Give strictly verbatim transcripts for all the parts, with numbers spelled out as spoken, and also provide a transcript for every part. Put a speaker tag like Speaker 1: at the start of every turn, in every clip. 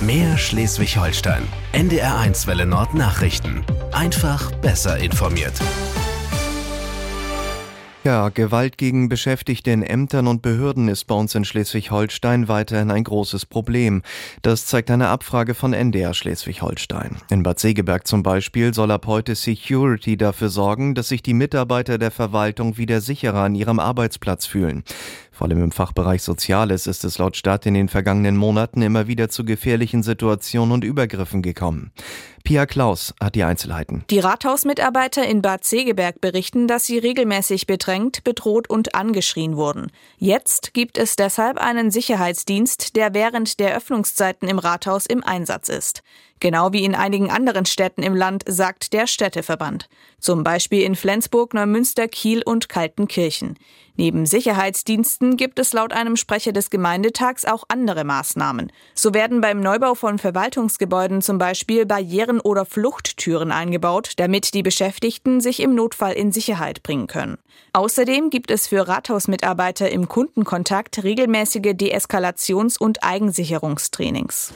Speaker 1: Mehr Schleswig-Holstein. N D R eins Welle Nord Nachrichten. Einfach besser informiert.
Speaker 2: Ja, Gewalt gegen Beschäftigte in Ämtern und Behörden ist bei uns in Schleswig-Holstein weiterhin ein großes Problem. Das zeigt eine Abfrage von N D R Schleswig-Holstein. In Bad Segeberg zum Beispiel soll ab heute Security dafür sorgen, dass sich die Mitarbeiter der Verwaltung wieder sicherer an ihrem Arbeitsplatz fühlen. Vor allem im Fachbereich Soziales ist es laut Stadt in den vergangenen Monaten immer wieder zu gefährlichen Situationen und Übergriffen gekommen. Pia Klaus hat die Einzelheiten.
Speaker 3: Die Rathausmitarbeiter in Bad Segeberg berichten, dass sie regelmäßig bedrängt, bedroht und angeschrien wurden. Jetzt gibt es deshalb einen Sicherheitsdienst, der während der Öffnungszeiten im Rathaus im Einsatz ist. Genau wie in einigen anderen Städten im Land, sagt der Städteverband. Zum Beispiel in Flensburg, Neumünster, Kiel und Kaltenkirchen. Neben Sicherheitsdiensten gibt es laut einem Sprecher des Gemeindetags auch andere Maßnahmen. So werden beim Neubau von Verwaltungsgebäuden zum Beispiel Barrieren oder Fluchttüren eingebaut, damit die Beschäftigten sich im Notfall in Sicherheit bringen können. Außerdem gibt es für Rathausmitarbeiter im Kundenkontakt regelmäßige Deeskalations- und Eigensicherungstrainings.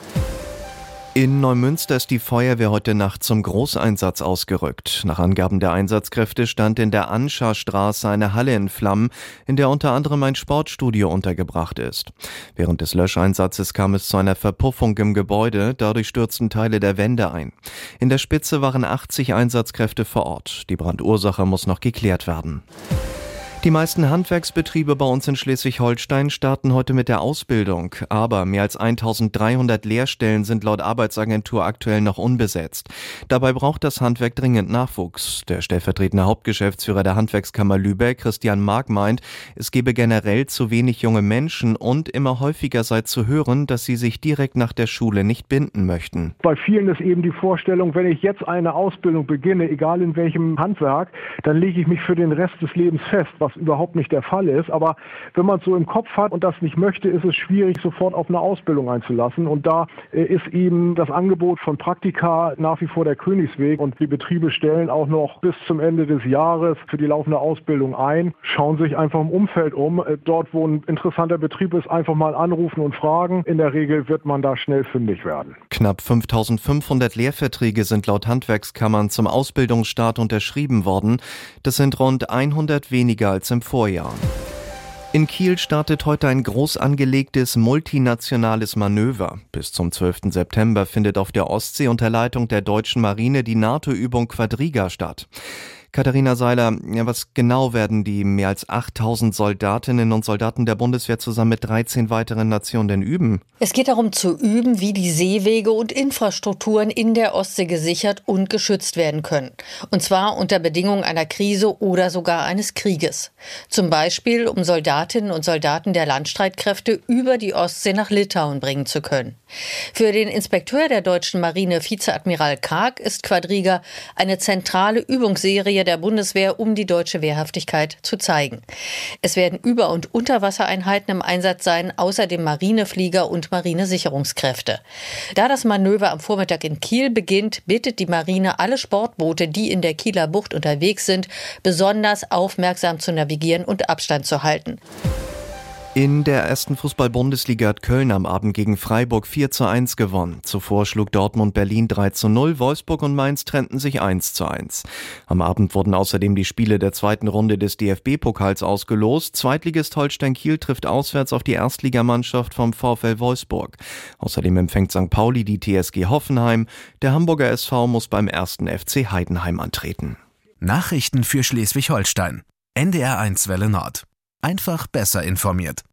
Speaker 2: In Neumünster ist die Feuerwehr heute Nacht zum Großeinsatz ausgerückt. Nach Angaben der Einsatzkräfte stand in der Anscha-Straße eine Halle in Flammen, in der unter anderem ein Sportstudio untergebracht ist. Während des Löscheinsatzes kam es zu einer Verpuffung im Gebäude, dadurch stürzten Teile der Wände ein. In der Spitze waren achtzig Einsatzkräfte vor Ort. Die Brandursache muss noch geklärt werden. Die meisten Handwerksbetriebe bei uns in Schleswig-Holstein starten heute mit der Ausbildung, aber mehr als eintausenddreihundert Lehrstellen sind laut Arbeitsagentur aktuell noch unbesetzt. Dabei braucht das Handwerk dringend Nachwuchs. Der stellvertretende Hauptgeschäftsführer der Handwerkskammer Lübeck, Christian Mark, meint, es gebe generell zu wenig junge Menschen und immer häufiger sei zu hören, dass sie sich direkt nach der Schule nicht binden möchten.
Speaker 4: Bei vielen ist eben die Vorstellung, wenn ich jetzt eine Ausbildung beginne, egal in welchem Handwerk, dann lege ich mich für den Rest des Lebens fest, was überhaupt nicht der Fall ist. Aber wenn man es so im Kopf hat und das nicht möchte, ist es schwierig, sofort auf eine Ausbildung einzulassen. Und da ist eben das Angebot von Praktika nach wie vor der Königsweg. Und die Betriebe stellen auch noch bis zum Ende des Jahres für die laufende Ausbildung ein, schauen sich einfach im Umfeld um. Dort, wo ein interessanter Betrieb ist, einfach mal anrufen und fragen. In der Regel wird man da schnell fündig werden.
Speaker 2: Knapp fünftausendfünfhundert Lehrverträge sind laut Handwerkskammern zum Ausbildungsstart unterschrieben worden. Das sind rund hundert weniger als im Vorjahr. In Kiel startet heute ein groß angelegtes multinationales Manöver. Bis zum zwölften September findet auf der Ostsee unter Leitung der deutschen Marine die NATO-Übung Quadriga statt. Katharina Seiler, ja, was genau werden die mehr als achttausend Soldatinnen und Soldaten der Bundeswehr zusammen mit dreizehn weiteren Nationen denn üben?
Speaker 5: Es geht darum zu üben, wie die Seewege und Infrastrukturen in der Ostsee gesichert und geschützt werden können. Und zwar unter Bedingungen einer Krise oder sogar eines Krieges. Zum Beispiel, um Soldatinnen und Soldaten der Landstreitkräfte über die Ostsee nach Litauen bringen zu können. Für den Inspekteur der deutschen Marine, Vizeadmiral Karg, ist Quadriga eine zentrale Übungsserie der Bundeswehr, um die deutsche Wehrhaftigkeit zu zeigen. Es werden Über- und Unterwassereinheiten im Einsatz sein, außerdem Marineflieger und Marinesicherungskräfte. Da das Manöver am Vormittag in Kiel beginnt, bittet die Marine alle Sportboote, die in der Kieler Bucht unterwegs sind, besonders aufmerksam zu navigieren und Abstand zu halten.
Speaker 2: In der ersten Fußball-Bundesliga hat Köln am Abend gegen Freiburg vier zu eins gewonnen. Zuvor schlug Dortmund Berlin drei zu null, Wolfsburg und Mainz trennten sich eins zu eins. Am Abend wurden außerdem die Spiele der zweiten Runde des D F B-Pokals ausgelost. Zweitligist Holstein Kiel trifft auswärts auf die Erstligamannschaft vom VfL Wolfsburg. Außerdem empfängt Sankt Pauli die T S G Hoffenheim. Der Hamburger S V muss beim ersten F C Heidenheim antreten.
Speaker 1: Nachrichten für Schleswig-Holstein. N D R eins Welle Nord. Einfach besser informiert.